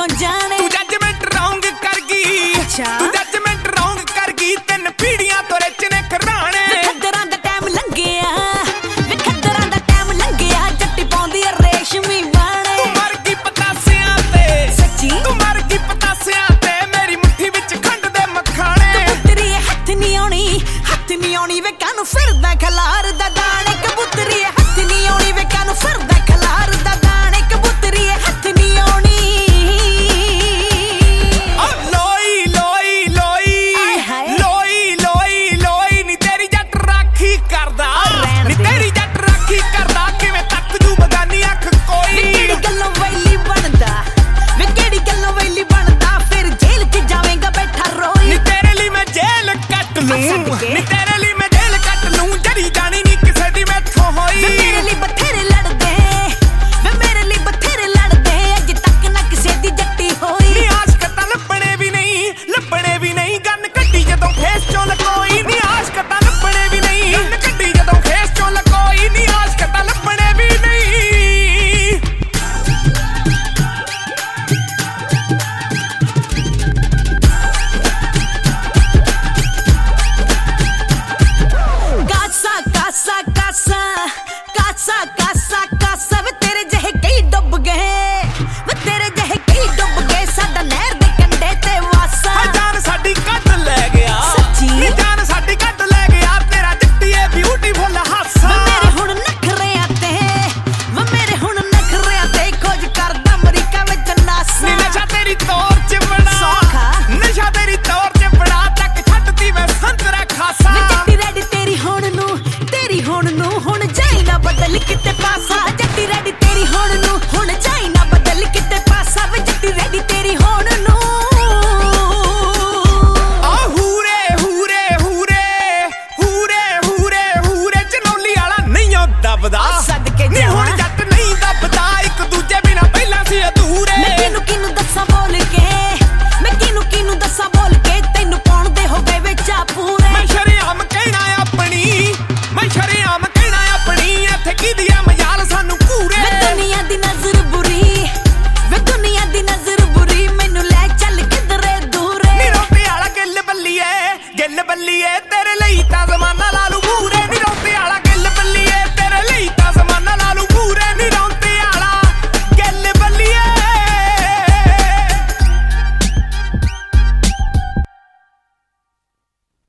ਤੋਂ ਜਾਣੇ ਤੂੰ ਜੱਜਮੈਂਟ ਰੌਂਗ ਕਰ ਗਈ ਤੂੰ ਜੱਜਮੈਂਟ ਰੌਂਗ ਕਰ ਗਈ 3 ਪੀੜੀਆਂ ਤੋਂ ਰਿਚ ਨੇ ਘਰਾਣੇ ਖੱਦਰਾਂ ਦਾ ਟਾਈਮ ਲੰਘਿਆ ਵੇ ਖੱਦਰਾਂ ਦਾ ਟਾਈਮ ਲੰਘਿਆ ਜੱਟੀ ਪਾਉਂਦੀ ਆ ਰੇਸ਼ਮੀ ਬਾਣੇ ਤੂੰ ਮਰ ਗਈ ਪਤਾਸਿਆਂ ਤੇ ਸੱਚੀ ਤੂੰ ਮਰ ਗਈ ਪਤਾਸਿਆਂ ਤੇ ਮੇਰੀ ਮੁੱਠੀ ਵਿੱਚ ਖੰਡ ਦੇ ਮਖਾਣੇ ਕਬੂਤਰੀ ਹੱਥ ਨਹੀਂ ਆਉਣੀ ਵੇ ਕਾਨੂੰ ਫਿਰਦਾ ਖਲਾਰ ਦਾ ਦਾਣੇ ਕਬੂਤਰੀ ਹੱਥ ਨਹੀਂ ਆਉਣੀ ਵੇ ਕਾਨੂੰ ਫਿਰਦਾ ਖਲਾਰ ਦਾ ਦਾਣੇ ਕਬੂਤਰੀ ਹੱਥ ਨਹੀਂ ਆਉਣੀ ਲੋਈ ਲੋਈ ਲੋਈ ਲੋਈ ਲੋਈ ਲੋਈ ਨੀ ਤੇਰੀ ਜੱਟ ਰਾਖੀ ਕਰਦਾ ਨੀ ਤੇਰੀ ਜੱਟ ਰਾਖੀ ਕਰਦਾ ਕਿਵੇਂ ਤੱਕ ਜੂ ਬਗਾਨੀ ਅੱਖ ਕੋਈ ਕਿਹੜੀ ਗੱਲੋਂ ਵੈਲੀ ਬਣਦਾ ਵੇ ਕਿਹੜੀ ਗੱਲੋਂ ਵੈਲੀ ਬਣਦਾ ਫਿਰ ਜੇਲ੍ਹ 'ਚ ਜਾਵੇਂਗਾ ਬੈਠਾ ਰੋਈ ਨੀ ਤੇਰੇ ਲਈ ਮੈਂ ਜੇਲ੍ਹ ਕੱਟ ਲੂੰ ਨੀ ਤੇਰੇ ਲਈ ਮੈਂ ਜੇਲ੍ਹ ਕੱਟ ਲੂੰ ਜੜੀ ਜਾਣੀ ਨੀ ਕਿਸੇ ਦੀ ਮੈਥੋਂ ਹੋਈ ਮੇਰੇ ਲਈ ਬਥੇਰੇ ਲੜਦੇ ਵੇ ਮੇਰੇ ਲਈ ਬਥੇਰੇ ਲੜਦੇ ਅੱਜ ਤੱਕ ਨਾ ਕਿਸੇ ਦੀ ਜੱਟੀ ਹੋਈ ਨੀ ਆਸ਼ਕ ਤਾਂ ਲੱਭਣੇ ਵੀ ਨਹੀਂ ਗੰਨ ਕੱਢੀ ਜਦੋਂ ਫੇਸ ਚੋਂ ਲਕੋਈ ਨੀ ਆਸ਼ਕ ਤਾਂ ਲੱਭਣੇ ਵੀ ਨਹੀਂ ਗੰਨ ਕੱਢੀ ਜਦੋਂ ਫੇਸ ਚੋਂ ਲਕੋਈ ਨੀ ਆਸ਼ਕ ਤਾਂ ਲੱਭਣੇ ਵੀ ਨਹੀਂ ਕਾਸਾ ਵੇ ਤੇਰੇ ਜਿਹੇ ਕਈ ਡੁੱਬ ਗਏ ਵੇ ਤੇਰੇ ਜਿਹੇ ਕਈ ਡੁੱਬ ਗਏ ਸਾਡਾ ਨਹਿਰ ਦੇ ਕੰਢੇ ਤੇ ਵਾਸਾ ਜਾਨ ਸਾਡੀ ਕੱਢ ਲੈ ਗਿਆ ਸੱਚੀ ਨੀ ਜਾਨ ਸਾਡੀ ਕੱਢ ਲੈ ਗਿਆ ਤੇਰਾ ਜੱਟੀਏ ਬਿਊਟੀਫੁਲ ਹਾਸਾ ਮੇਰੇ ਹੁਣ ਨਖਰਿਆਂ ਤੇ ਖੋਜ ਕਰਦਾ ਅਮਰੀਕਾ ਵਿੱਚ ਨਾਸਾ ਨੀ ਨਸ਼ਾ ਤੇਰੀ ਤੋਰ ਚ ਬਣਾ ਸੌਖਾ ਨਸ਼ਾ ਤੇਰੀ ਤੋਰ ਚ ਬਣਾ ਤੱਕ ਛੱਡਦੀ ਵੇ ਸੰਤਰਾ ਖਾਸਾ ਵੇ ਜੱਟੀ ਰੈਡੀ ਤੇਰੀ ਹੁਣ ਨੂੰ ਹੁਣ ਜਾਈ ਨਾ ਬਦਲ ਕਿਤੇ